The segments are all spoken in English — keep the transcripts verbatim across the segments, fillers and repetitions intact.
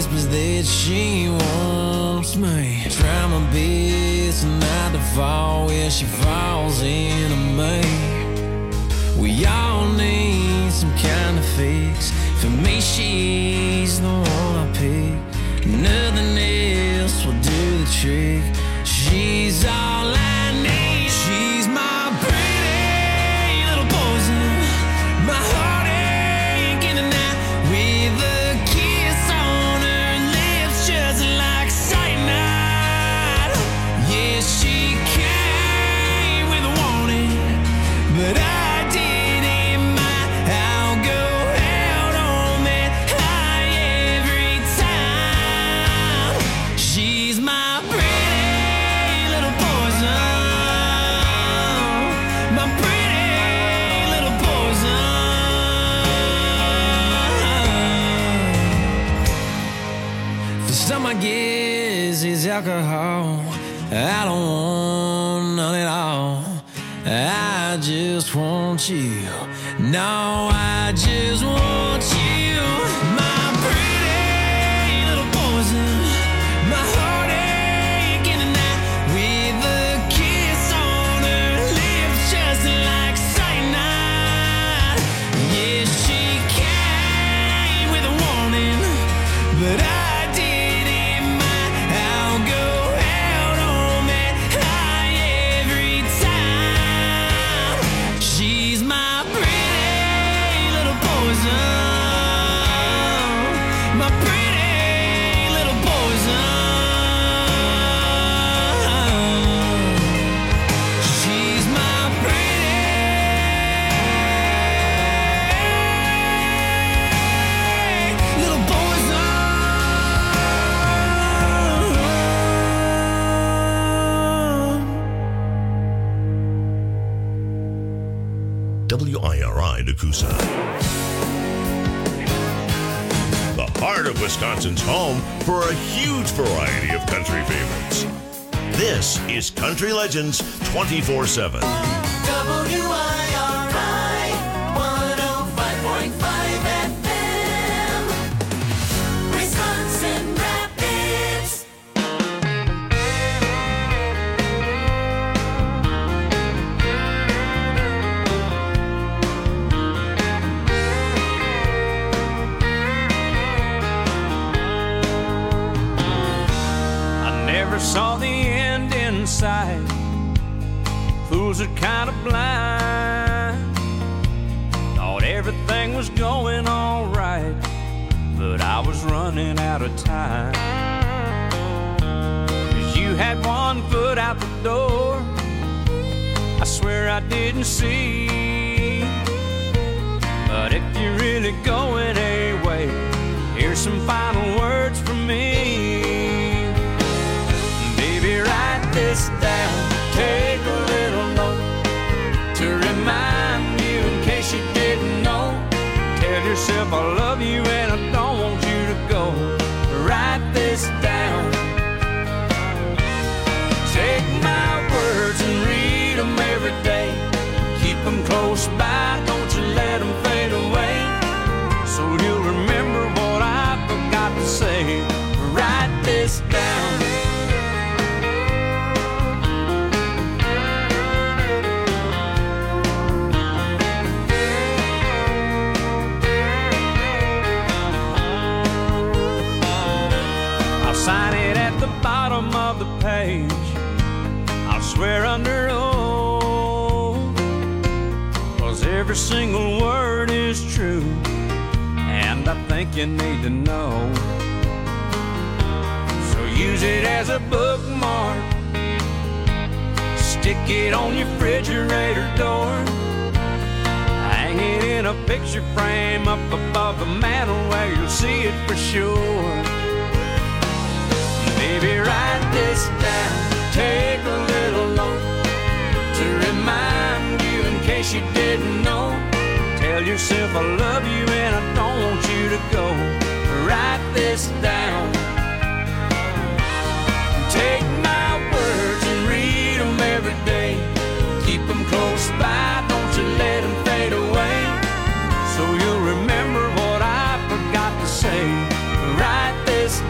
whispers that she wants me. Try my best not to fall where she falls into me. We all need some kind of fix. For me, she's the one I pick. Nothing else will do the trick. She's all I need. She's my pretty little poison, my heartache in the night, with a kiss on her lips just like cyanide. Yeah, she came with a warning, but I I guess it's alcohol. I don't want none at all. I just want you. No, I just want you. My pretty little poison, my heartache in the night, with a kiss on her lips just like cyanide. Yeah, she came with a warning, but I W I R I Nakusa. The heart of Wisconsin's home for a huge variety of country favorites. This is Country Legends twenty-four seven. W I R I one oh five point five F M, Wisconsin Rapids. Saw the end in sight. Fools are kind of blind. Thought everything was going all right, but I was running out of time. 'Cause you had one foot out the door, I swear I didn't see. But if you're really going away, here's some final words from me. Write this down, take a little note to remind you in case you didn't know. Tell yourself I love you and I don't want you to go. Write this down. Take my words and read them every day. Keep them close by, don't you let them fade away. So you'll remember what I forgot to say. Write this down. Sign it at the bottom of the page. I'll swear under oath, 'cause every single word is true, and I think you need to know. So use it as a bookmark, stick it on your refrigerator door, hang it in a picture frame up above the mantle where you'll see it for sure. Baby, write this down, take a little note to remind you in case you didn't know. Tell yourself I love you and I don't want you to go. Write this down. Take my words and read them every day. Keep them close by, don't you let them fade away. So you'll remember what I forgot to say. Write this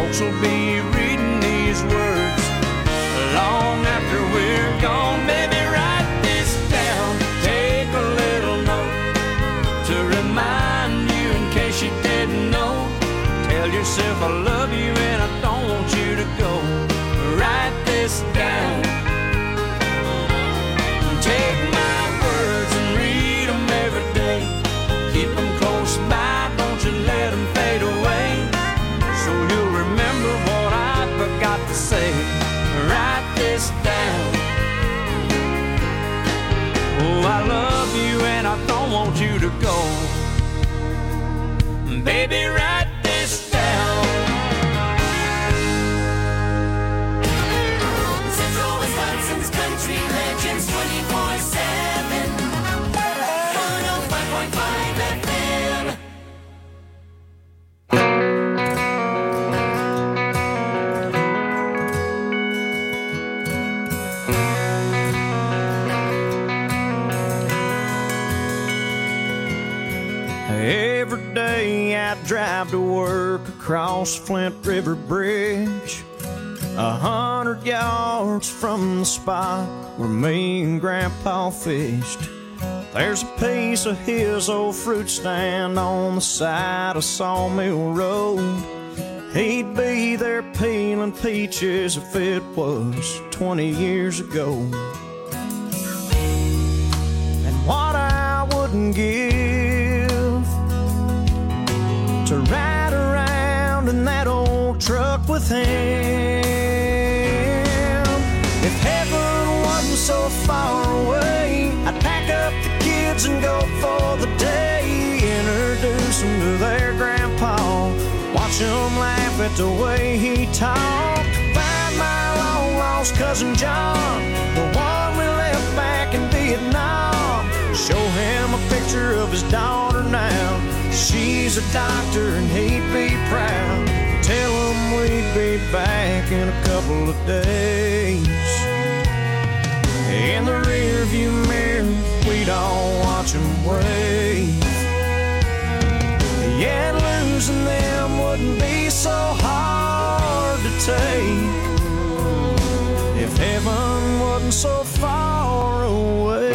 folks will be reading these words long after we're gone. Baby, write this down, take a little note to remind you in case you didn't know. Tell yourself I love you and I don't want you to go. Write this down. Take my words and read them every day. Keep them close by, don't you let them fade away. So you'll remember what I forgot to say. Write this down. Oh, I love you and I don't want you to go. Baby, write this down. Central Wisconsin's Country Legends twenty-four seven. one oh five point five F M. Every day I drive to work across Flint River Bridge, a hundred yards from the spot where me and Grandpa fished. There's a piece of his old fruit stand on the side of Sawmill Road. He'd be there peeling peaches if it was twenty years ago. And what I wouldn't give to ride around in that old truck with him. If heaven wasn't so far away, I'd pack up the kids and go for the day. Introduce them to their grandpa, watch them laugh at the way he talked. Find my long lost cousin John, the one we left back in Vietnam. Show him a picture of his daughter now. She's a doctor and he'd be proud. Tell him we'd be back in a couple of days. In the rear view mirror, we'd all watch him wave. Yet losing them wouldn't be so hard to take if heaven wasn't so far away.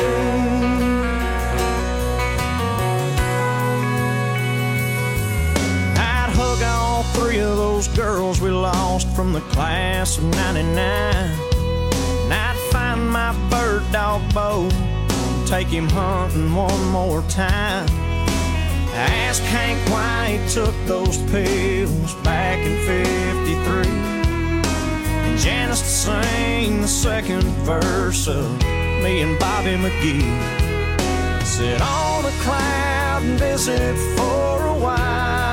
Three of those girls we lost from the class of ninety-nine. And I'd find my bird dog Bo, take him hunting one more time. I asked Hank why he took those pills back in fifty-three. And Janice to sing the second verse of me and Bobby McGee. Sit on a cloud and visit for a while.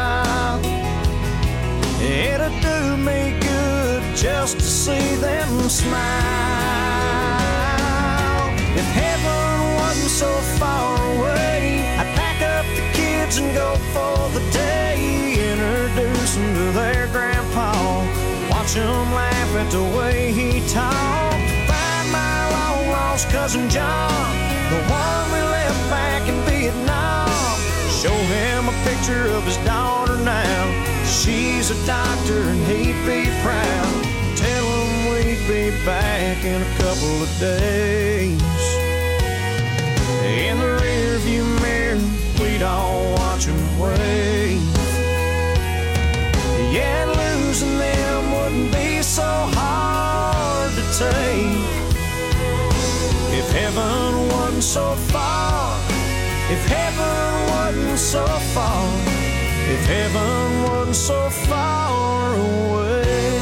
It'd do me good just to see them smile. If heaven wasn't so far away, I'd pack up the kids and go for the day. Introduce them to their grandpa, watch them laugh at the way he talked. Find my long lost cousin John, the one we left back in Vietnam. Show him a picture of his daughter now. She's a doctor and he'd be proud. Tell him we'd be back in a couple of days. In the rear view mirror, we'd all watch him wave. Yet losing them wouldn't be so hard to take if heaven wasn't so far. If heaven wasn't so far. If heaven wasn't so far away.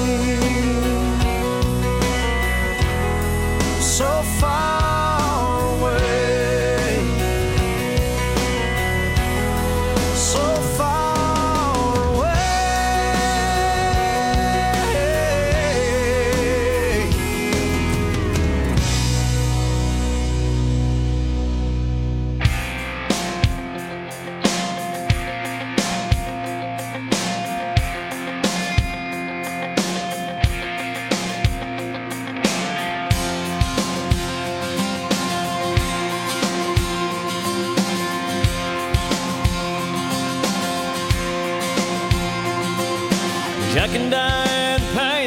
So far away. So far away. Jack and I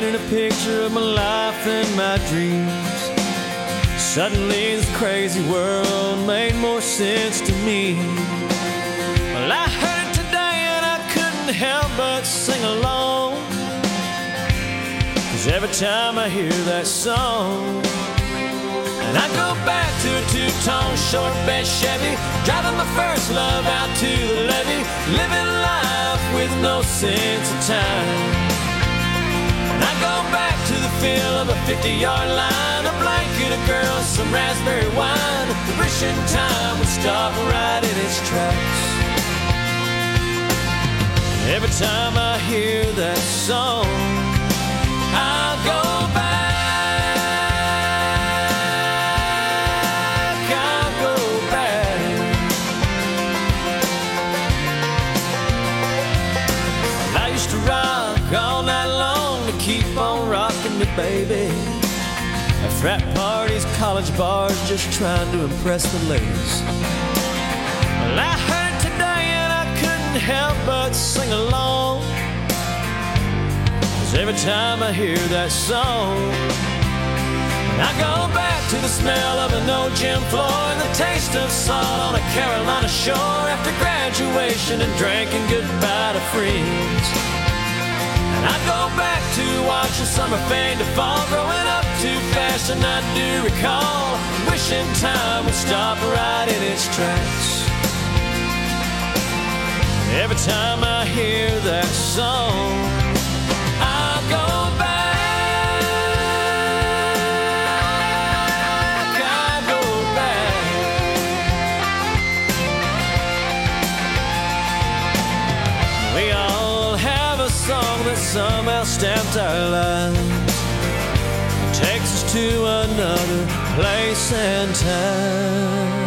painted a picture of my life and my dreams. Suddenly this crazy world made more sense to me. Well, I heard it today and I couldn't help but sing along, 'cause every time I hear that song, and I go back to a two-tone short bed Chevy, driving my first love out to the levee, living life with no sense of time. And I go back to the feel of a fifty-yard line, a blanket, a girl, some raspberry wine, wishing time would stop right in its tracks. Every time I hear that song, I'll go back. All night long to keep on rocking me, baby. At frat parties, college bars, just trying to impress the ladies. Well, I heard today and I couldn't help but sing along, 'cause every time I hear that song, I go back to the smell of an old gym floor and the taste of salt on a Carolina shore after graduation and drinking goodbye to friends. I go back to watching summer fade to fall, growing up too fast, and I do recall wishing time would stop right in its tracks. Every time I hear that song, I'll go back. I'll go back. We all have a song that somehow stamped our lives, takes us to another place and time.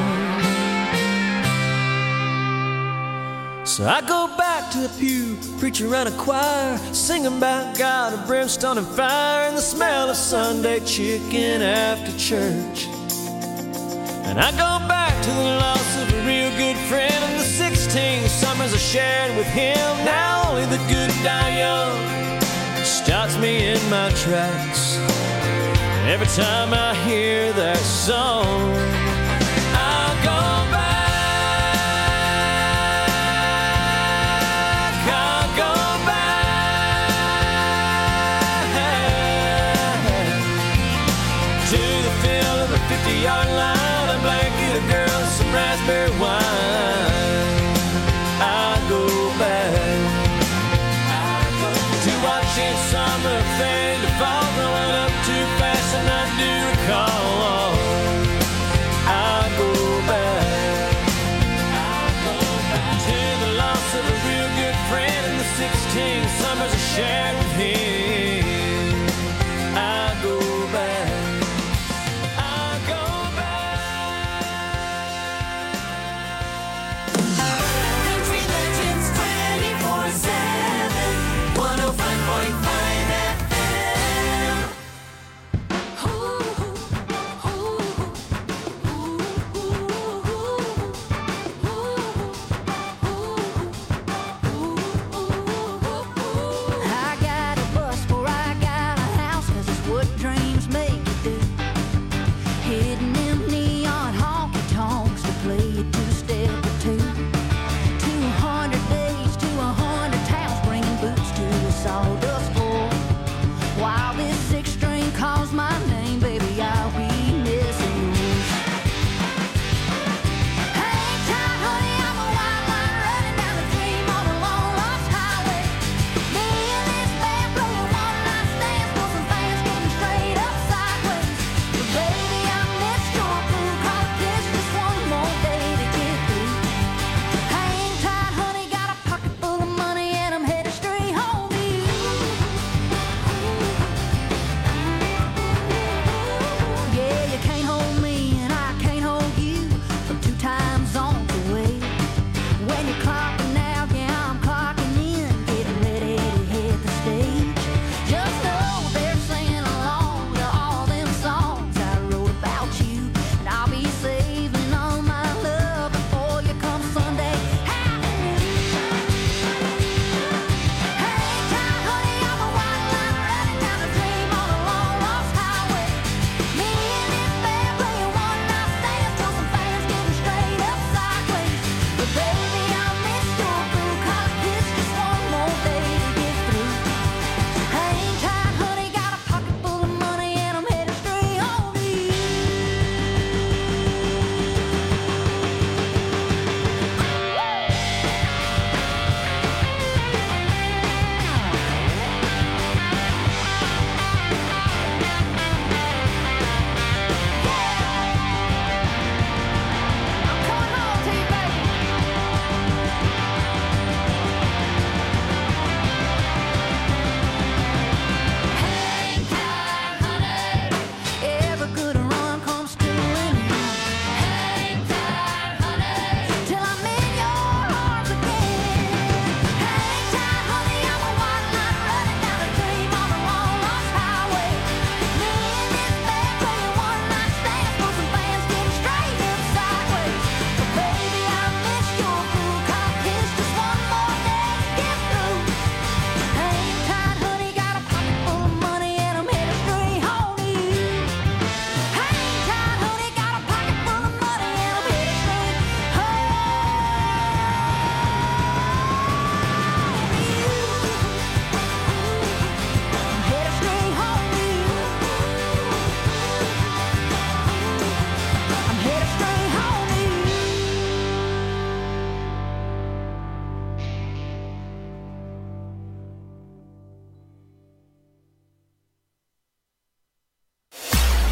So I go back to the pew, preacher and a choir, singing about God and brimstone and fire, and the smell of Sunday chicken after church. And I go back to the loss of a real good friend and the sixteen summers I shared with him. Now only the good die young stops me in my tracks. Every time I hear that song, I'll go back. I'll go back to the feel of a fifty-yard line, a blanket, a girl, some raspberry wine. I'll go back to watching summer fade to fall, growing up too fast, and I do recall. I'll go back, I'll go back to the loss of a real good friend and the sixteen summers I shared with him. I'll go back. Country Legends twenty-four seven, one oh five point five F M.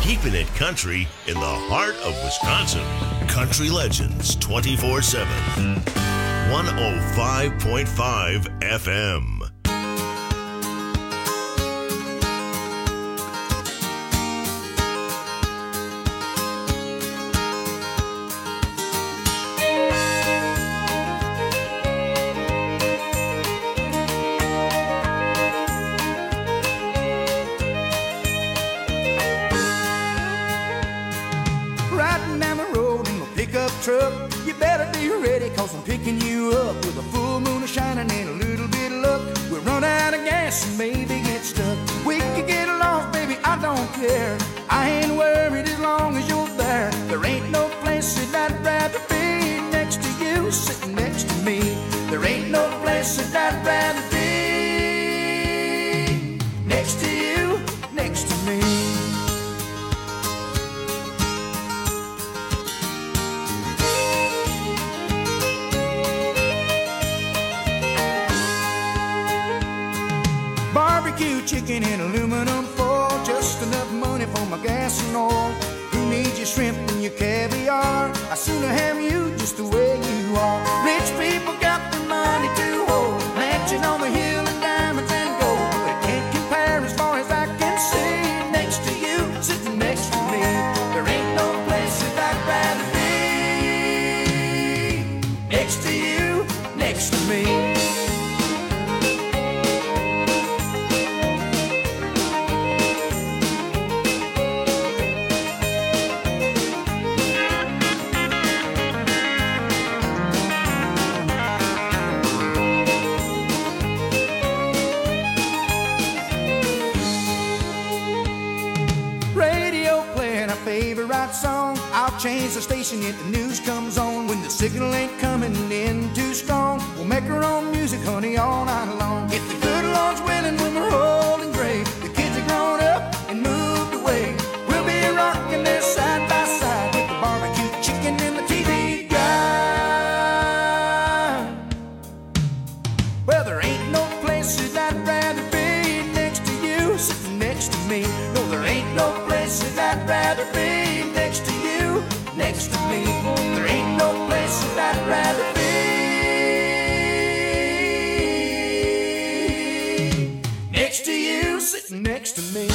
keeping it country in the heart of Wisconsin. Country Legends twenty-four seven. one oh five point five F M. Truck, you better be ready, cause I'm picking you up with a full moon shining and a little bit of luck. We'll run out of gas and maybe get stuck. We could get lost, baby, I don't care. I ain't worried as long as you're there. There ain't no place that I'd rather be next to you, sitting next to me. There ain't no place that I'd rather be next to you, next to me. Chicken in aluminum foil, just enough money for my gas and oil. Who needs your shrimp and your caviar? I sooner have you just the way you are. Rich people got the money to hold, mansion on the hill and diamonds and gold, but it can't compare as far as I can see. Next to you, sitting next to me, there ain't no place that I'd rather be. Next to you, next to me. Song. I'll change the station if the news comes on. When the signal ain't coming in too strong, we'll make our own music, honey, all night long. If the good Lord's willing, when we're old and gray, the kids are grown up and moved away, we'll be rocking there side by side with the barbecue chicken and the T V guide. Well, there ain't no place that I'd rather be next to you, sitting next to me. No, there ain't no place that I'd rather be next to you, next to me. There ain't no place that I'd rather be next to you, sitting next to me.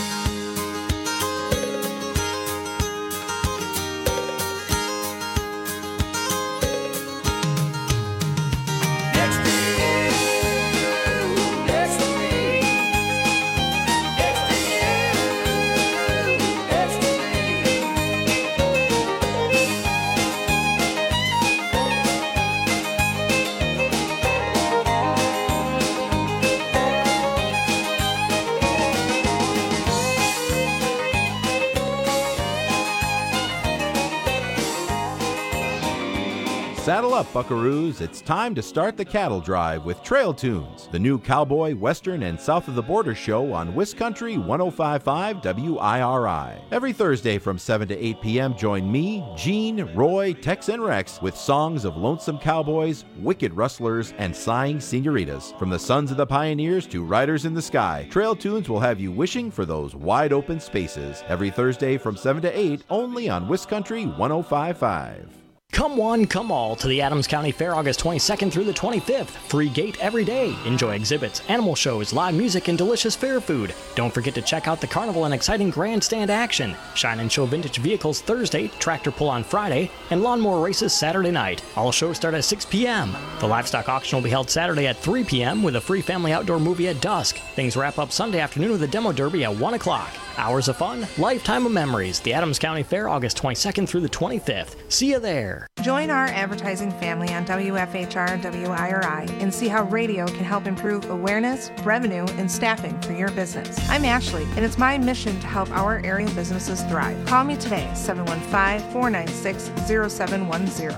Saddle up, buckaroos. It's time to start the cattle drive with Trail Tunes, the new cowboy, western, and south of the border show on Wiscountry one oh five point five W I R I. Every Thursday from seven to eight p.m., join me, Gene, Roy, Tex, and Rex with songs of lonesome cowboys, wicked rustlers, and sighing senoritas. From the sons of the pioneers to riders in the sky, Trail Tunes will have you wishing for those wide open spaces. Every Thursday from seven to eight, only on Wiscountry one oh five point five. Come one, come all to the Adams County Fair August twenty-second through the twenty-fifth. Free gate every day. Enjoy exhibits, animal shows, live music, and delicious fair food. Don't forget to check out the carnival and exciting grandstand action. Shine and show vintage vehicles Thursday, tractor pull on Friday, and lawnmower races Saturday night. All shows start at six p.m. The livestock auction will be held Saturday at three p.m. with a free family outdoor movie at dusk. Things wrap up Sunday afternoon with a demo derby at one o'clock. Hours of fun, lifetime of memories. The Adams County Fair, August twenty-second through the twenty-fifth. See you there. Join our advertising family on W F H R and W I R I and see how radio can help improve awareness, revenue, and staffing for your business. I'm Ashley, and it's my mission to help our area businesses thrive. Call me today, seven one five, four nine six, zero seven one zero.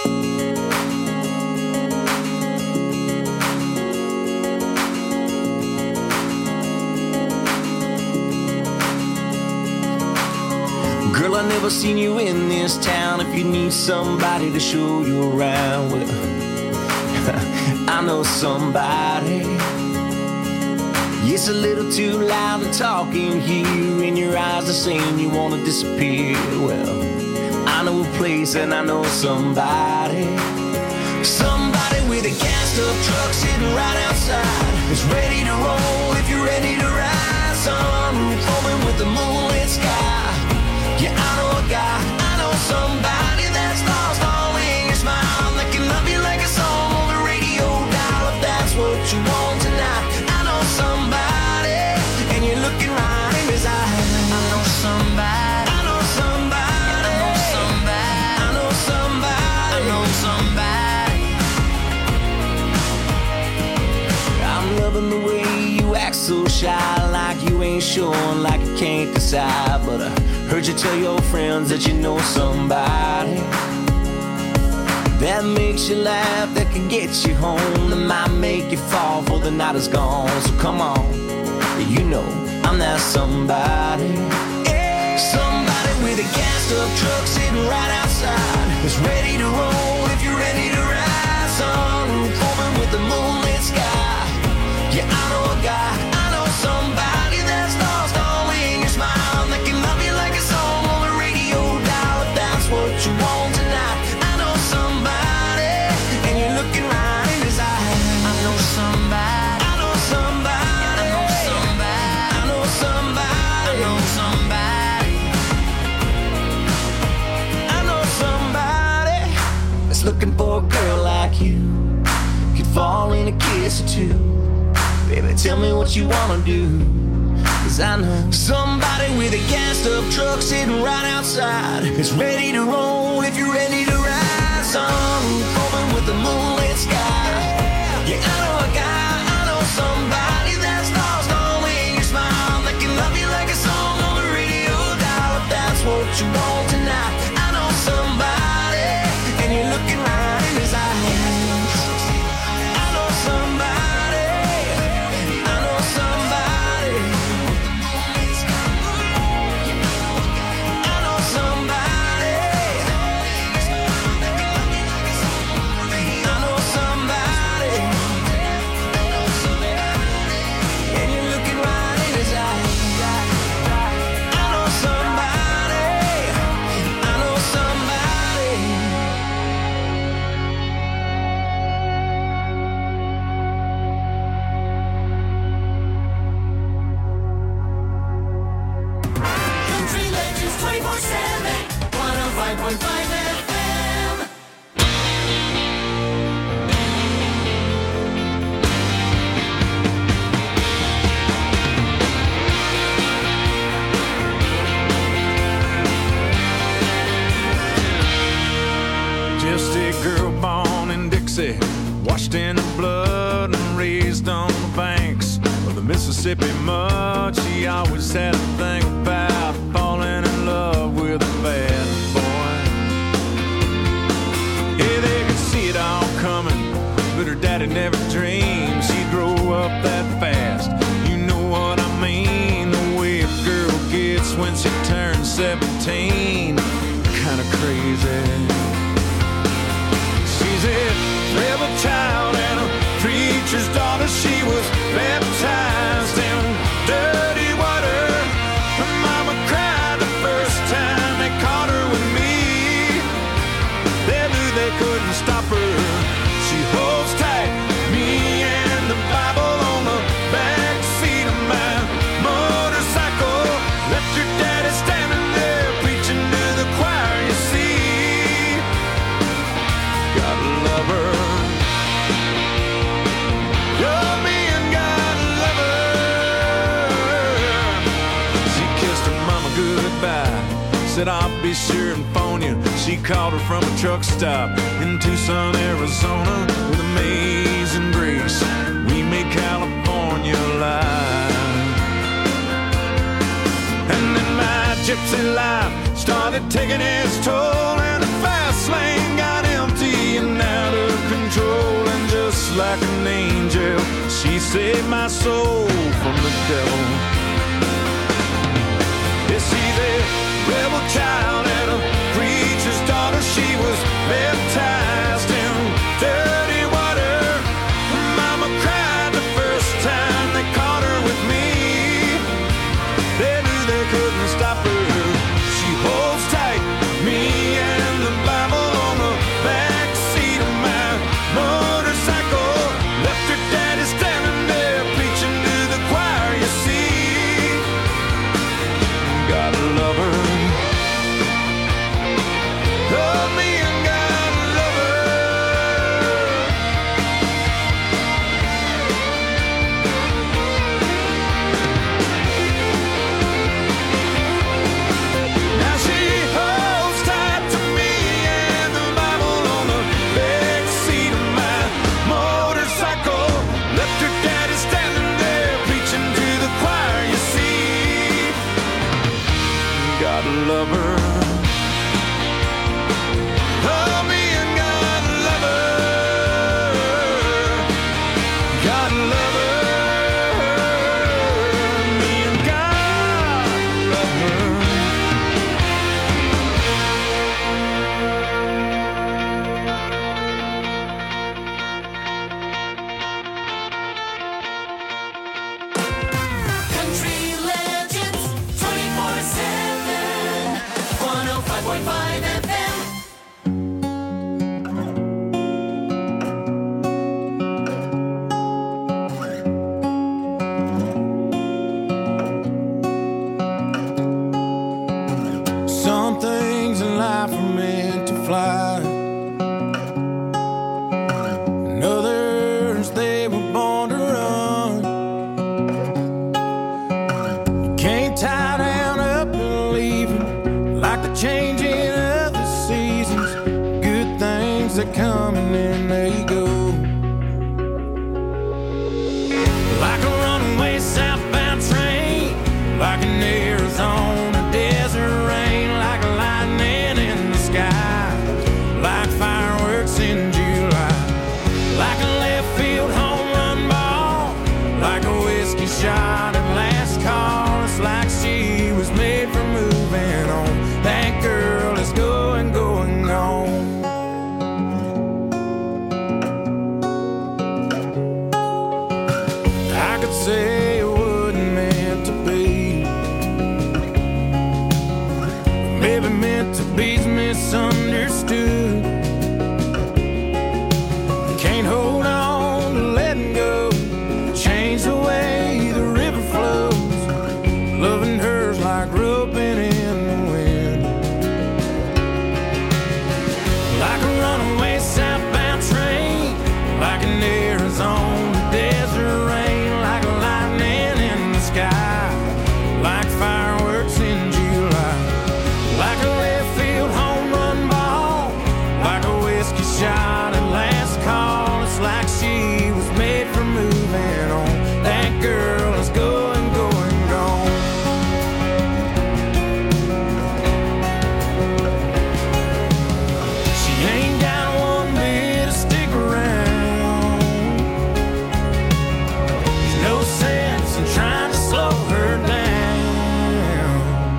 Girl, I never seen you in this town. If you need somebody to show you around, well, I know somebody. It's a little too loud and talking here, and your eyes are saying you want to disappear. Well, I know a place and I know somebody. Somebody with a gassed up truck sitting right outside. It's ready to roll if you're ready to ride. Sunroof open with the moonlit sky. Yeah, I know a guy, I know somebody that's lost all in your smile. That can love you like a song on the radio dial. If that's what you want tonight, I know somebody, and you're looking right in his eyes. I know somebody, I know somebody, I know somebody, I know somebody, I know somebody. I'm loving the way you act so shy, like you ain't sure, like you can't decide. But I heard you tell your friends that you know somebody that makes you laugh, that can get you home, that might make you fall before the night is gone. So come on, you know I'm that somebody. Somebody with a gassed up truck sitting right outside. It's ready to roll if you're ready to ride. Sunroof open with the moonlit sky. Yeah, I know a guy, I know somebody that's lost all in your smile. That can love you like a song on the radio dial. If that's what you want tonight, I know somebody, and you're looking right in his eyes. I know somebody, I know somebody, I know somebody, I know somebody, I know somebody, I know somebody that's looking for a girl like you. Could fall in a kiss or two. Baby, tell me what you wanna do, 'cause I know somebody with a gassed up truck sitting right outside. It's ready to roll if you're ready to ride. Sunroof open with the moonlit sky. Yeah, I know a guy, I know somebody that's lost all in your smile. That can love you like a song on the radio dial. If that's what you want tonight, I know somebody, and you're looking right in his eyes. I know somebody. Washed in the blood and raised on the banks of the Mississippi mud. She always had a thing about falling in love with a bad boy. Yeah, they could see it all coming, but her daddy never dreamed she'd grow up that fast. You know what I mean, the way a girl gets when she turns seventeen. Kinda crazy. She's a rebel child and a preacher's daughter. She was baptized in dirty water. Her mama cried the first time they caught her with me. They knew they couldn't stop her. She holds tight, me and the Bible on the back seat of my motorcycle. Left your daddy standing there preaching to the choir, you see. Gotta love her. Said I'll be sure and phone you. She called her from a truck stop in Tucson, Arizona. With amazing grace, we made California alive. And then my gypsy life started taking its toll, and the fast lane got empty and out of control. And just like an angel, she saved my soul from the devil. Yes, she's a rebel child and a preacher's daughter. She was baptized in dirty water. Mama cried the first time they caught her with couldn't stop her. She holds tight, me and the Bible on the back seat of my motorcycle. Left her daddy standing there preaching to the choir, you see. Gotta love her. Love me and gotta love her. Now she holds tight to me and the Bible on the back seat of my motorcycle. Left her daddy standing there preaching to the choir, you see. Gotta love her. Love me and gotta love her. Gotta love her. Me and gotta love her. Country Legends twenty-four seven, one oh five point five F M. Some things in life are meant to fly, and others they were born to run. You can't tie down up and leave 'em like the changing of the seasons. Good things that come and then they go. Like a runaway southbound train, like an Arizona desert rain, like lightning in the sky, like fireworks in July, like a left field home run ball, like a whiskey shot at last call. It's like she was made for moving on. That girl is going, going, gone. I could say it wasn't meant to be, maybe meant to be's misunderstood. Can't hold on to letting go, change the way the river flows. Loving her's like roping in the wind, like a runaway southbound train, like an Arizona desert rain, like lightning in the sky, like fireworks in July, like a left field home run ball, like a whiskey shot at last call. It's like she was made for moving on. That girl is going, going, gone. She ain't got one bit to stick around. There's no sense in trying to slow her down.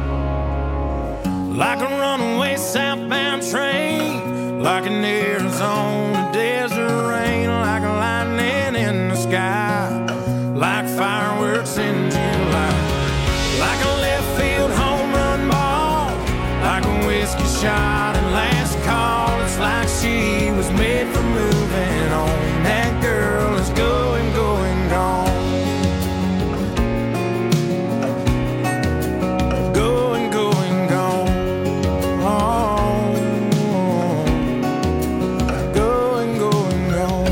Like a runaway southbound train, like an Arizona desert rain, like lightning in the sky, like fireworks in July, like a left field home run ball, like a whiskey shot at last call. It's like she was made for moving on. That girl is going, going, gone. Going, going, gone. Going, going, gone.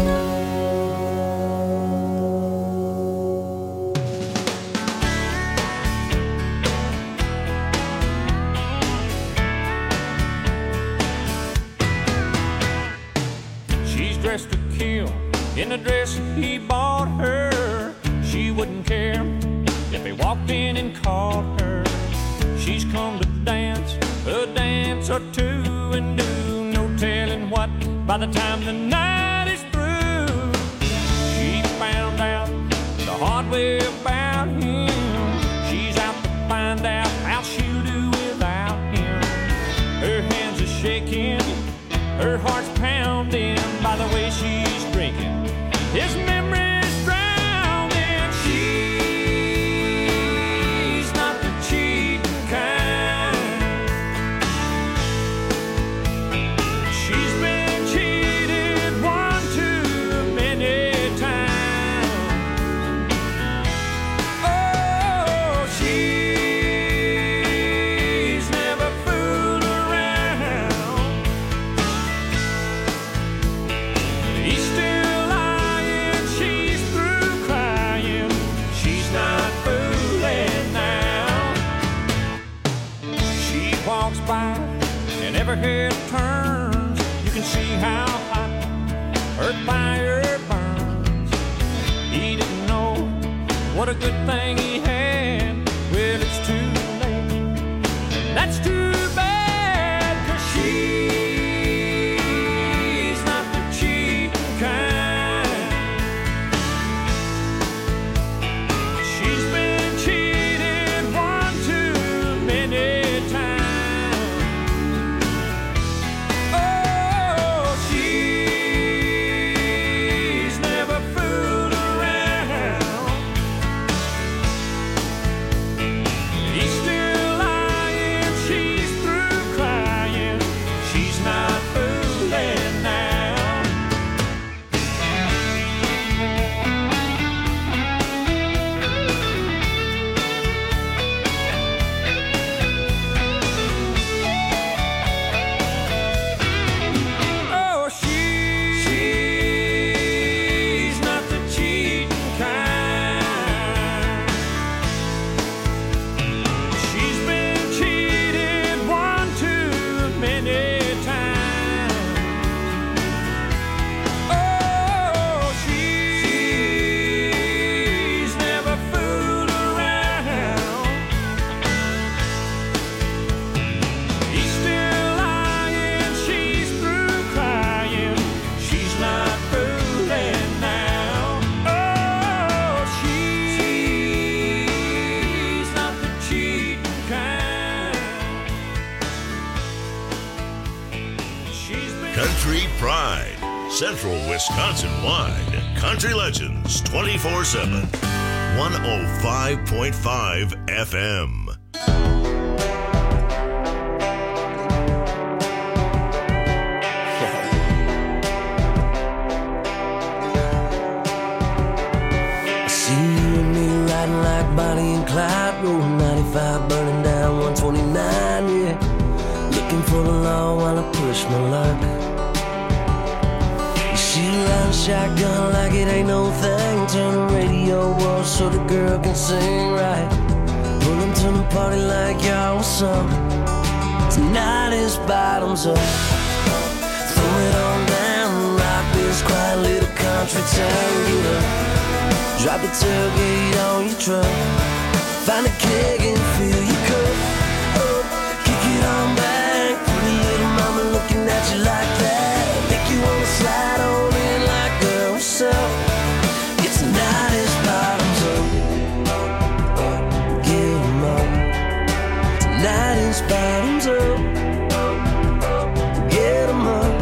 She's dressed to kill in the dress he bought her. She wouldn't care if he walked in and called her. She's come to dance a dance or two and do no telling what by the time the night is through. She found out the hard way about him. She's out to find out how she'll do without him. Her hands are shaking, her heart's pounding by the way she's drinking. His memory's drowned and she's not to cheat every head turns, you can see how hot earth fire burns. He didn't know what a good thing he had. Well, it's too late. That's too bad, 'cause she's not the cheating kind. She's been cheated one too many times. Oh, she's never fooled around. He's still lying, she's through crying. She's not fooling now. Oh, she- she's not the cheating kind. She's been cheated one too many times. Oh, she's never fooled around. He's still lying, she's through crying. She's not fooling now. Oh, she's not the cheating kind. She's been Country Pride, Central Wisconsin wide. Country Legends twenty-four seven. one oh five point five F M. I see you and me riding like Bonnie and Clyde, rolling ninety-five, burning down one twenty-nine, yeah. Looking for the law while I push my luck. She riding shotgun like it ain't no thing. Turn the radio off so the girl can sing right. Pulling to the party like y'all was something. Tonight is bottoms up. Throw it on down, rock this quiet little country town. Get up, drop the tailgate on your truck. Find a keg and fill your cup. Up, kick it on back. Pretty little mama looking at you like that. Make you wanna slide on in like, girl, what's up? It's tonight is bottoms up. Get 'em up. Tonight is bottoms up. Get 'em up.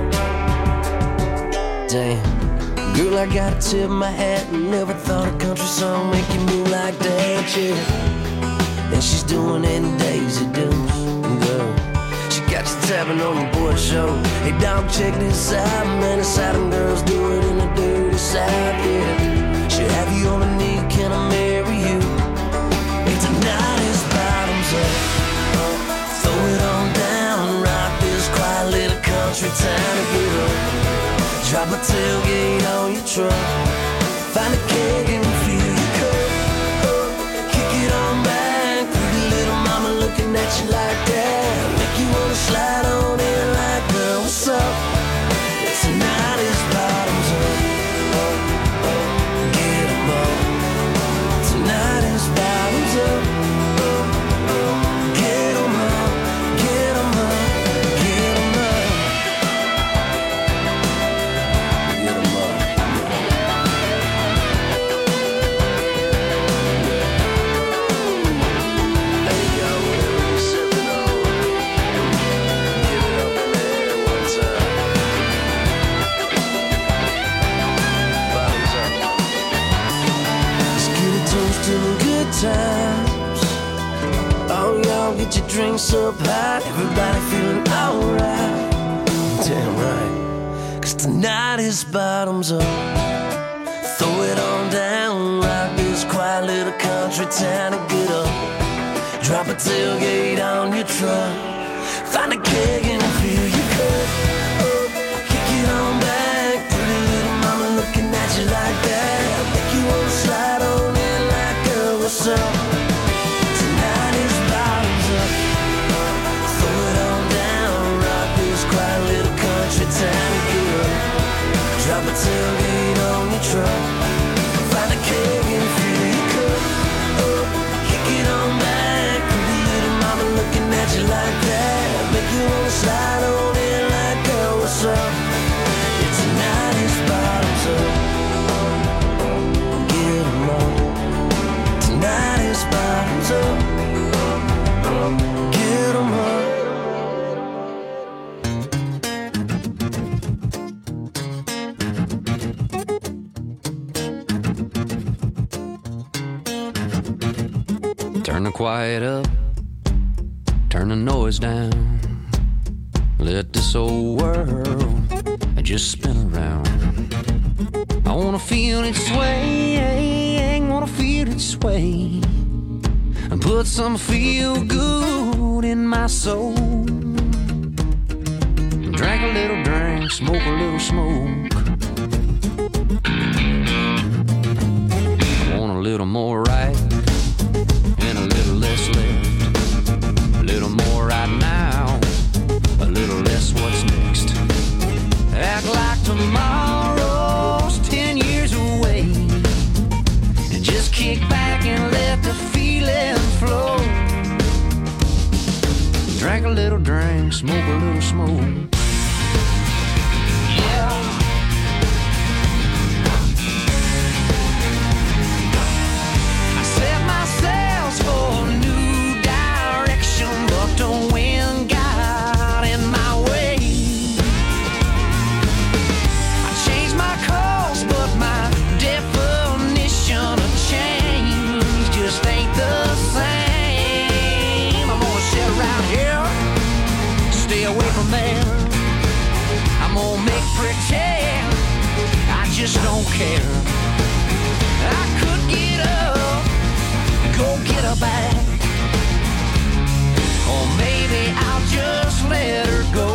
Damn, girl, I gotta tip my hat. Never thought a country song make you move like that, yeah. And she's doing it in Daisy Dukes, girl. She got you tapping on your boy show. Hey, dog, check this out, man. The Southern girls do it in the dirty South, yeah. She'll have you on a knee, can I marry you? And tonight is bottoms up. Throw it on down, rock this quiet little country town and get up. Drop a tailgate on your truck. Find a keg and fill your cup. Up, kick it on back. Pretty little mama looking at you like that. Make you wanna slide on in like, girl, what's up? Tonight is bottoms up. Get 'em up. Tonight is bottoms up. Get 'em up. Get 'em up. Get 'em up. Get 'em up. Hey, yo, whatever you sipping on, give it up in the air one time. Bottoms up. Let's get a toast to the good times. Oh, y'all get your drinks up high. Everybody feeling alright. Damn right. 'Cause tonight is bottoms up. Throw it on down, rock this quiet little country town and get up. Drop a tailgate on your truck. Find a keg and fill your cup. Up, kick it on back. Pretty little mama looking at you like that. Make you wanna slide on in like, girl, what's up? Tonight is bottoms up. Throw it on down, Gonna quiet up, turn the noise down, let this old world just spin around. I wanna feel it sway, wanna feel it sway, and put some feel good in my soul. Drink a little drink, smoke a little smoke. I want a little more right and a little less left. A little more right now, a little less what's next. Act like tomorrow's ten years away, and just kick back and let the feeling flow. Drink a little drink, smoke a little smoke. Yeah. I set my sails for a new direction, but the wind got in my way. I changed my course, but my definition of change just ain't the same. I'm gonna sit around here, stay away from there. I'm gonna make pretend I just don't care. I could get up, go get her back, or maybe I'll just let her go.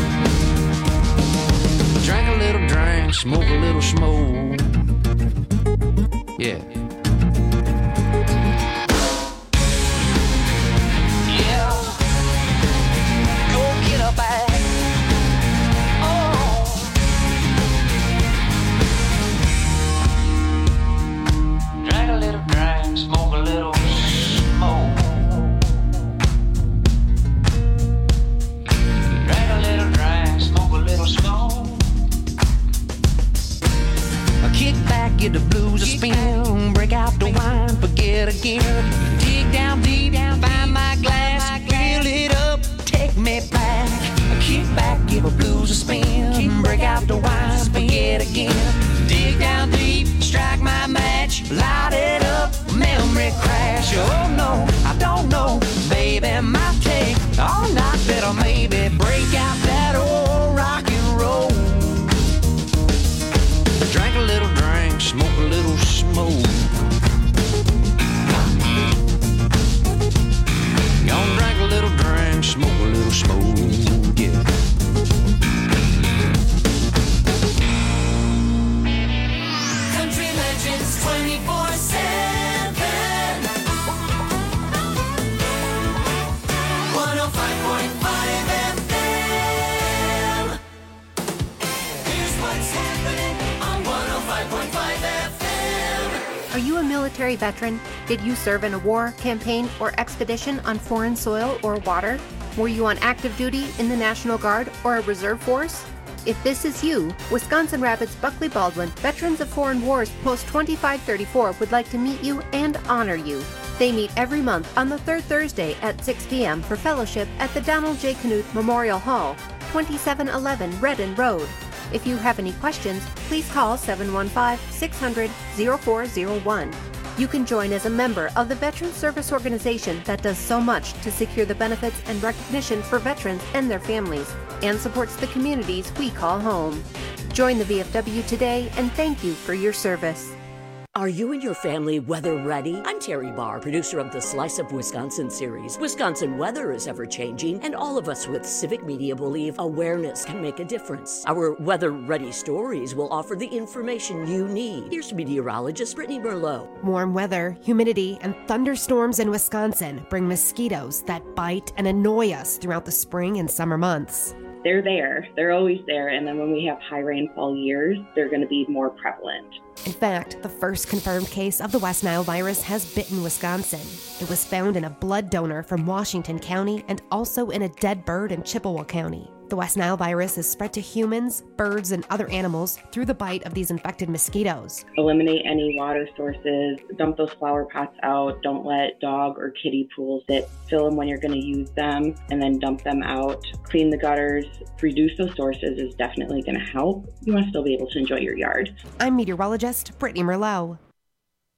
Drink a little drink, smoke a little smoke. Yeah. Yeah. Go get her back. Drink a little drink, smoke a little smoke. Drink a little drink, smoke a little smoke. I kick back, get the blues a spin, break out the wine, forget again. Dig down deep, find my glass, fill it up, take me back. I kick back, give the blues a spin, break out the wine, forget again. Dig down deep, strike my match, light it up, memory crash. Oh no, I don't know, baby, might take all night, better maybe break out that old rock and roll. Drink a little drink, smoke a little smoke. Gonna drink a little drink, smoke a little smoke, yeah. Country Legends twenty-four seven. one oh five point five F M. Here's what's happening on one oh five point five F M. Are you a military veteran? Did you serve in a war, campaign, or expedition on foreign soil or water? Were you on active duty in the National Guard or a reserve force? If this is you, Wisconsin Rapids Buckley Baldwin Veterans of Foreign Wars Post twenty-five thirty-four would like to meet you and honor you. They meet every month on the third Thursday at six p.m. for fellowship at the Donald J. Knuth Memorial Hall, twenty-seven eleven Redden Road. If you have any questions, please call seven one five, six hundred, oh four oh one. You can join as a member of the Veterans Service Organization that does so much to secure the benefits and recognition for veterans and their families, and supports the communities we call home. Join the V F W today, and thank you for your service. Are you and your family weather ready? I'm Terry Barr, producer of the Slice of Wisconsin series. Wisconsin weather is ever changing, and all of us with civic media believe awareness can make a difference. Our weather ready stories will offer the information you need. Here's meteorologist Brittany Merlot. Warm weather, humidity, and thunderstorms in Wisconsin bring mosquitoes that bite and annoy us throughout the spring and summer months. They're there. They're always there. And then when we have high rainfall years, they're going to be more prevalent. In fact, the first confirmed case of the West Nile virus has bitten Wisconsin. It was found in a blood donor from Washington County and also in a dead bird in Chippewa County. The West Nile virus is spread to humans, birds, and other animals through the bite of these infected mosquitoes. Eliminate any water sources, dump those flower pots out, don't let dog or kitty pools sit, fill them when you're going to use them, and then dump them out. Clean the gutters, reduce those sources is definitely going to help. You want to still be able to enjoy your yard. I'm meteorologist Brittany Merlot.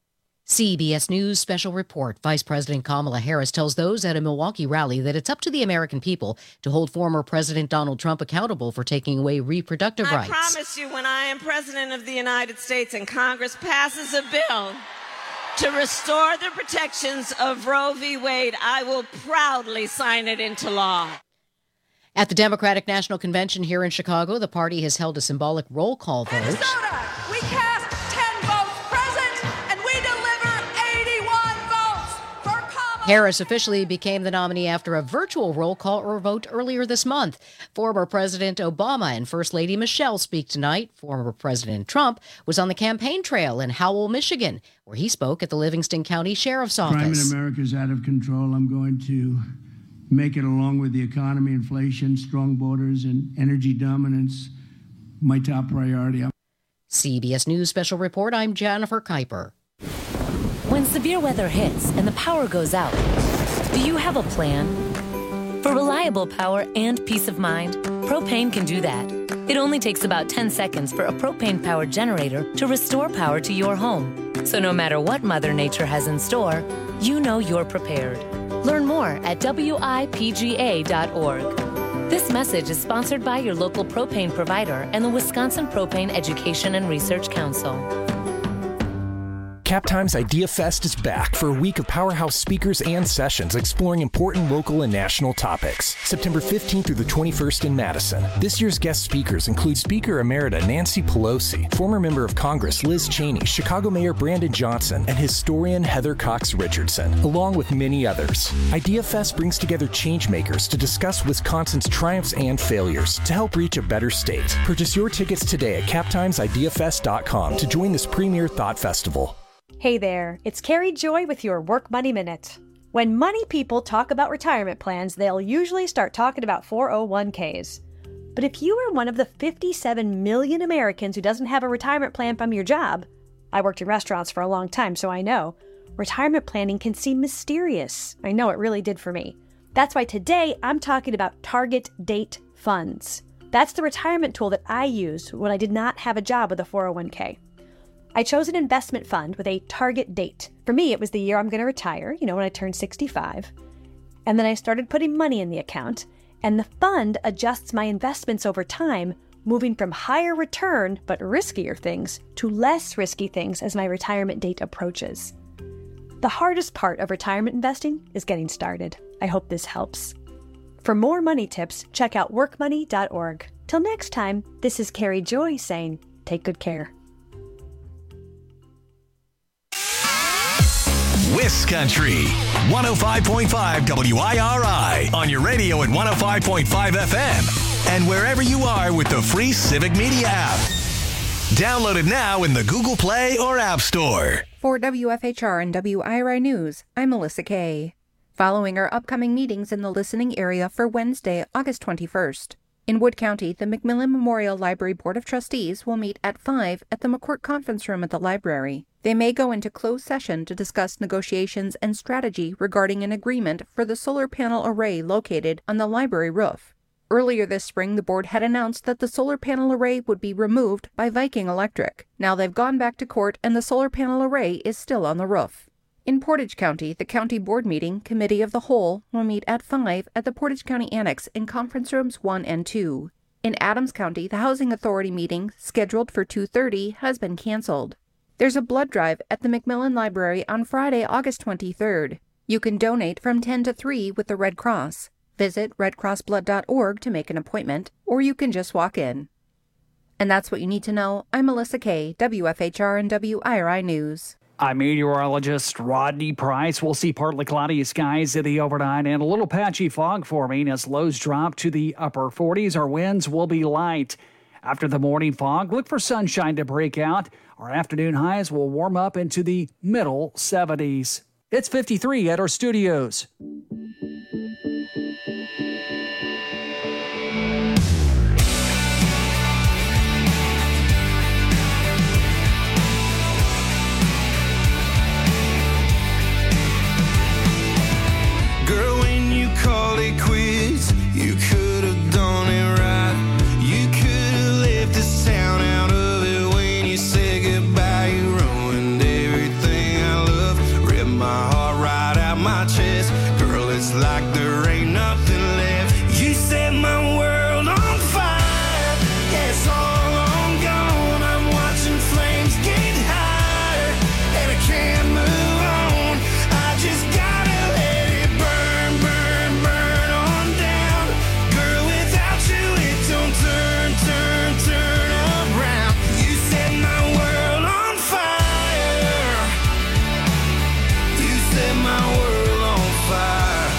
C B S News Special Report. Vice President Kamala Harris tells those at a Milwaukee rally that it's up to the American people to hold former President Donald Trump accountable for taking away reproductive I rights. I promise you, when I am President of the United States and Congress passes a bill to restore the protections of Roe v. Wade, I will proudly sign it into law. At the Democratic National Convention here in Chicago, the party has held a symbolic roll call vote. Minnesota, we cast ten votes present, and we deliver eighty-one votes for Kamala. Harris officially became the nominee after a virtual roll call or vote earlier this month. Former President Obama and First Lady Michelle speak tonight. Former President Trump was on the campaign trail in Howell, Michigan, where he spoke at the Livingston County Sheriff's Crime Office. in America is out of control. I'm going to make it, along with the economy, inflation, strong borders, and energy dominance, my top priority. C B S News Special Report, I'm Jennifer Kuiper. When severe weather hits and the power goes out, do you have a plan? For reliable power and peace of mind, Propane can do that. It only takes about ten seconds for a propane-powered generator to restore power to your home. So no matter what Mother Nature has in store, you know you're prepared. Learn more at W I P G A dot org. This message is sponsored by your local propane provider and the Wisconsin Propane Education and Research Council. Captime's Idea Fest is back for a week of powerhouse speakers and sessions exploring important local and national topics. September fifteenth through the twenty-first in Madison. This year's guest speakers include Speaker Emerita Nancy Pelosi, former member of Congress Liz Cheney, Chicago Mayor Brandon Johnson, and historian Heather Cox Richardson, along with many others. Idea Fest brings together changemakers to discuss Wisconsin's triumphs and failures to help reach a better state. Purchase your tickets today at captimes idea fest dot com to join this premier thought festival. Hey there, it's Carrie Joy with your Work Money Minute. When money people talk about retirement plans, they'll usually start talking about four oh one k's. But if you are one of the fifty-seven million Americans who doesn't have a retirement plan from your job, I worked in restaurants for a long time, so I know, retirement planning can seem mysterious. I know it really did for me. That's why today I'm talking about Target Date Funds. That's the retirement tool that I used when I did not have a job with a four oh one k. I chose an investment fund with a target date. For me, it was the year I'm going to retire, you know, when I turned sixty-five. And then I started putting money in the account, and the fund adjusts my investments over time, moving from higher return but riskier things to less risky things as my retirement date approaches. The hardest part of retirement investing is getting started. I hope this helps. For more money tips, check out work money dot org. Till next time, this is Carrie Joy saying, take good care. Wiscountry, one oh five point five W I R I, on your radio at one oh five point five F M, and wherever you are with the free Civic Media app. Download it now in the Google Play or App Store. For W F H R and W I R I News, I'm Melissa Kay. Following our upcoming meetings in the listening area for Wednesday, August twenty-first. In Wood County, the McMillan Memorial Library Board of Trustees will meet at five at the McCourt Conference Room at the library. They may go into closed session to discuss negotiations and strategy regarding an agreement for the solar panel array located on the library roof. Earlier this spring, the board had announced that the solar panel array would be removed by Viking Electric. Now they've gone back to court and the solar panel array is still on the roof. In Portage County, the county board meeting, Committee of the Whole, will meet at five at the Portage County Annex in conference rooms one and two. In Adams County, the Housing Authority meeting, scheduled for two thirty, has been canceled. There's a blood drive at the McMillan Library on Friday, August twenty-third. You can donate from ten to three with the Red Cross. Visit red cross blood dot org to make an appointment, or you can just walk in. And that's what you need to know. I'm Melissa Kay, W F H R and W I R I News. I'm meteorologist Rodney Price. We'll see partly cloudy skies in the overnight and a little patchy fog forming as lows drop to the upper forties. Our winds will be light. After the morning fog, look for sunshine to break out. Our afternoon highs will warm up into the middle seventies. It's fifty-three at our studios. Girl, when you called it quits, you could have done it right. You could have left this town out of it when you said goodbye. You ruined everything I love. it's like there ain't nothing left. You set my world on fire. Yeah, it's all on gone. I'm watching flames get higher, and I can't move on. I just gotta let it burn, burn, burn on down. Girl, without you, it don't turn, turn, turn around. You set my world on fire. You set my world on fire.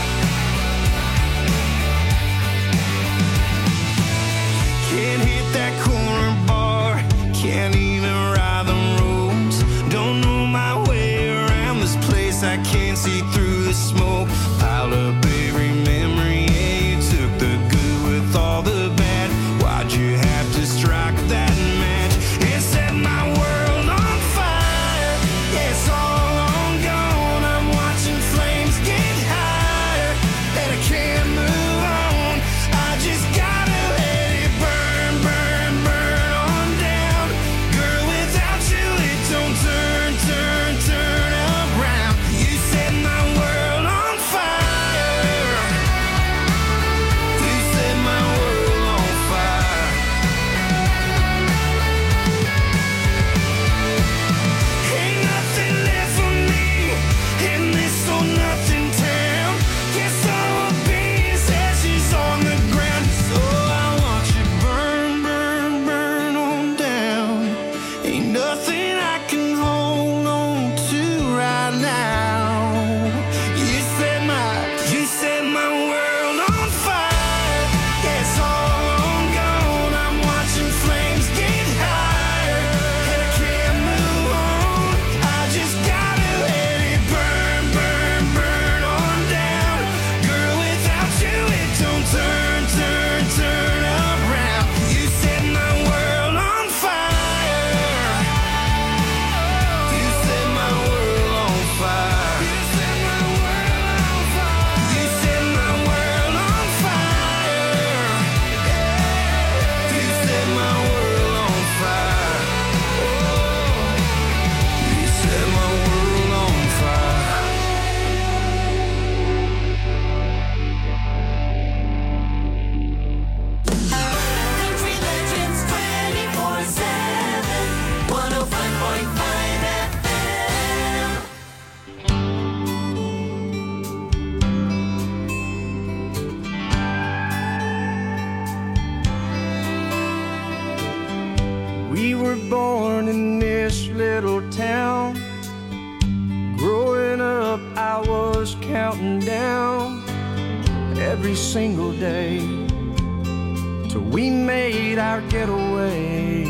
Can't hit that corner bar, can't even ride the roads. Don't know my way around this place, I can't see through the smoke. Piled up every memory, yeah, you took the good with all the bad. Why'd you have to strike that match and set my world on fire? Yeah, it's all on gone. I'm watching flames get higher, and I can't move on. I just gotta let it burn, burn, burn on down. Girl, without you, it don't turn, turn, turn around. You set my world on fire. You set my world on fire. Ain't nothing left for me in this or nothing town. Guess I will be as ashes on the ground. So I want you burn, burn, burn on down. Ain't nothing I can hold on to right now. You set my, you set my world on fire. Yeah, it's all on gone. I'm watching flames get higher, and I can't move on. I just gotta let it burn, burn, burn on down. Girl, without you, it don't turn, turn, turn around. You set my world on fire. You set my world on fire. You set my world on fire. You set my world on fire. You set my world on fire. You set my world on fire. Country Legends twenty-four seven, one oh five point five F M. We were born in this little town. Growing up, I was counting down every single day till we made our getaway.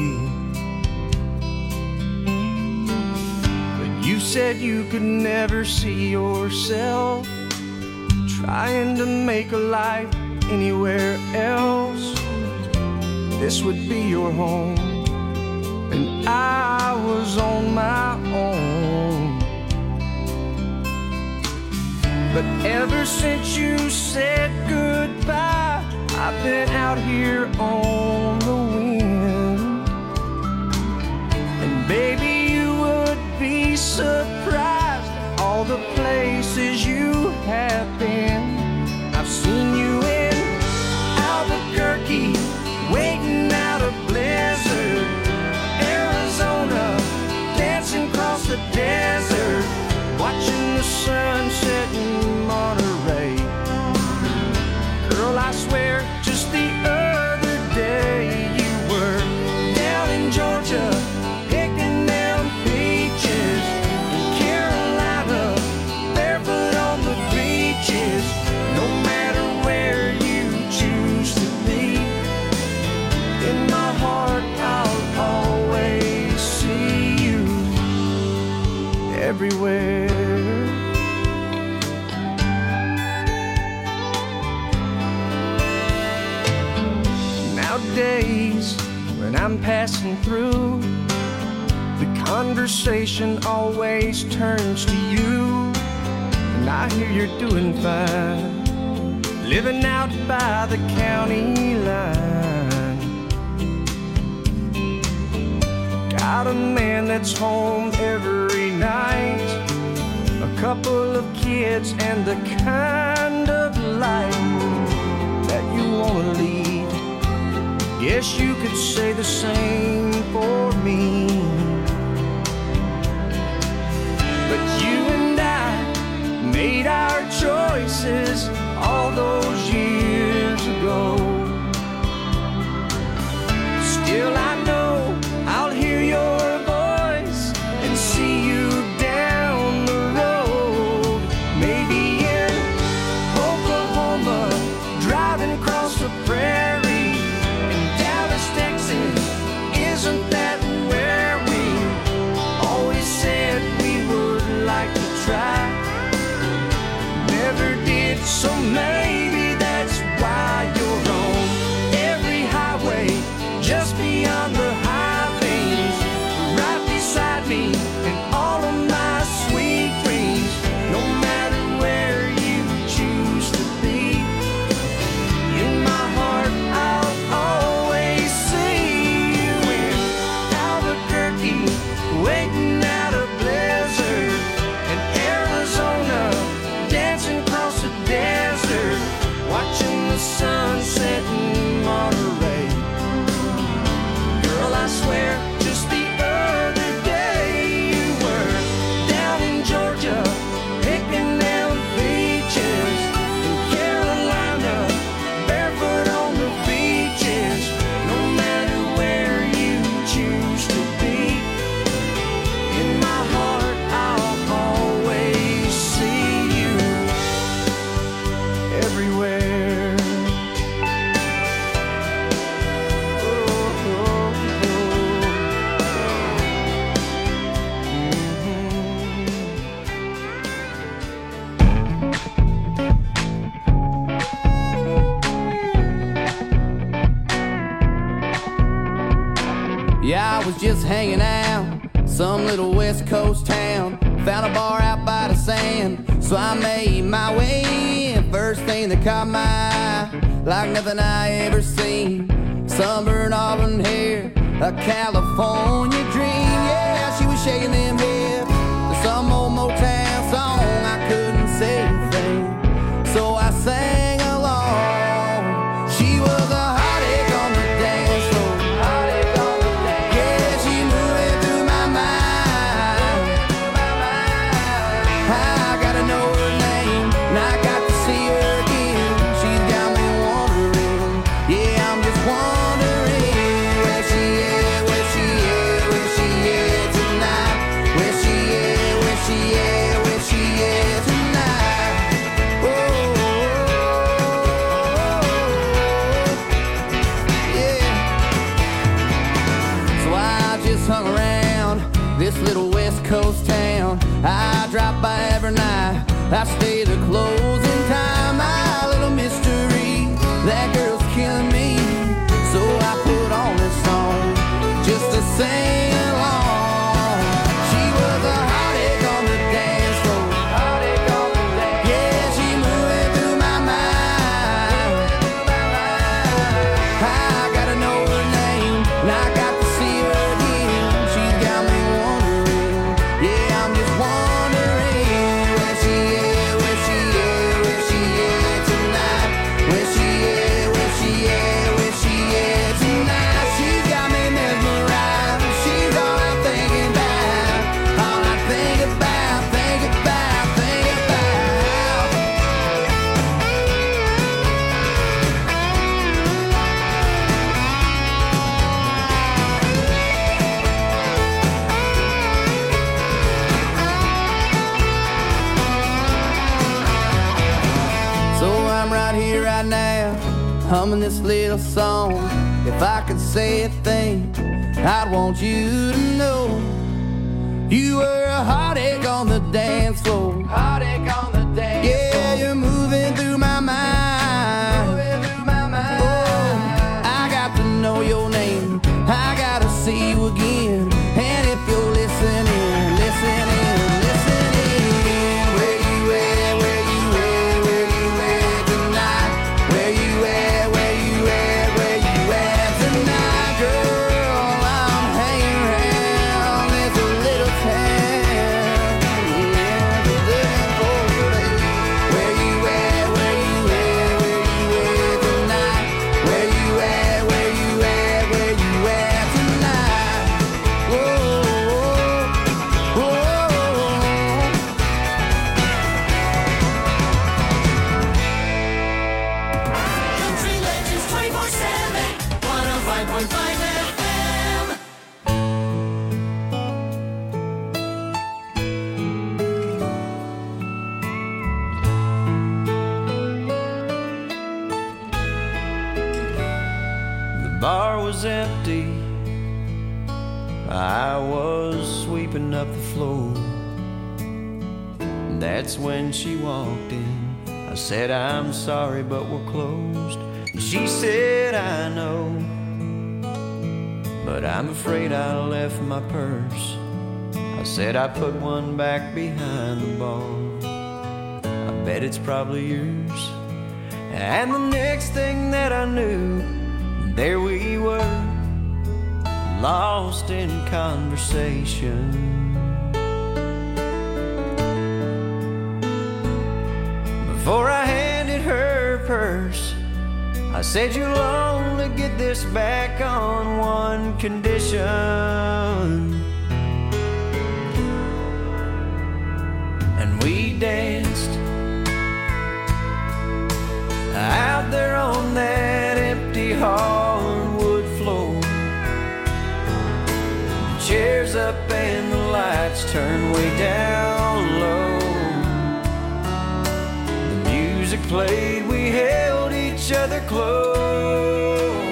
But you said you could never see yourself trying to make a life anywhere else. This would be your home, and I was on my own. But ever since you said goodbye, I've been out here on the wind. And baby, you would be surprised at all the places you have been. I've seen you in Albuquerque, waiting out a blizzard, Arizona, dancing across the desert, watching the sunset in Monterey. Girl, I swear, just the other day you were down in Georgia, picking them peaches, in Carolina, barefoot on the beaches. No matter where you choose to be, in my heart I'll always see you everywhere. Nowadays, when I'm passing through, the conversation always turns to you. And I hear you're doing fine, living out by the county line. Got a man that's home every night, a couple of kids and the kind Guess you could say the same for me. But you and I made our choices all those years ago. Still I know I'll hear your voice and see you down the road. Maybe in Oklahoma, driving across the prairie. In Dallas, Texas, isn't that where we always said we would like to try? Never did, so maybe that's why you're on every highway just beyond the high plains, right beside me in all of my sweet dreams. No matter where you choose to be, in my heart I'll always see you in Albuquerque, waiting out a blizzard, in Arizona, dancing across the desert, watching the sunset in Monterey. Girl, I swear, just the other day you were down in Georgia, picking down peaches, in Carolina, barefoot on the beaches. No matter where you choose to be, in my heart I'll always see you everywhere. Yeah, I was just hanging out, some little West Coast town. Found a bar out by the sand, so I made my way in. First thing that caught my eye, like nothing I ever seen. Sunburned auburn hair, a California dream. Yeah, she was shaking them hips to some old Motown song. I couldn't say a thing, so I sang along. She was a hot egg on the dance floor. Yeah, she moving through my mind. I gotta know her name, and I got to see her again. She's got me wondering, yeah, I'm just wondering where she is, where she is, where she is tonight. Where she is, where she is, where she is tonight. Oh, yeah. So I just hung around this little West Coast town. I drop by every night, I stay to closing time. My little mystery, that girl's killing me. So I put on this song just to sing along. She was a hot egg on the dance floor. Yeah, she moving through my mind. I gotta know her name, and I got to see her again. She's got me wondering, yeah, I'm just wondering where she is, where she is, where she is tonight. Where she is, where she is, where she is tonight. She's got me mesmerized. She's all I'm thinking about, all I think about, think about, think about. So I'm right here, right now, humming this little song. If I could say a thing, I'd want you to know you were a hot egg on the dance floor. Hot egg on the dance floor. Yeah, you're moving through my mind. Moving through my mind. Oh, I got to know your name. I gotta see you again. And if you're listening, listening, listening, where you at, where you at, where you at tonight? Where you at, where you at, where you at tonight? Girl, I'm hanging around this little town. Yeah, looking for you. Where you at? bar was empty. I was sweeping up the floor. That's when she walked in. I said, I'm sorry, but we're closed. She said, I know, but I'm afraid I left my purse. I said, I put one back behind the bar. I bet it's probably yours. And the next thing that I knew, there we were, lost in conversation. Before I handed her purse, I said, you'll only get this back on one condition. And we danced out there on that empty hardwood floor. The chairs up and the lights turned way down low. The music played, we held each other close.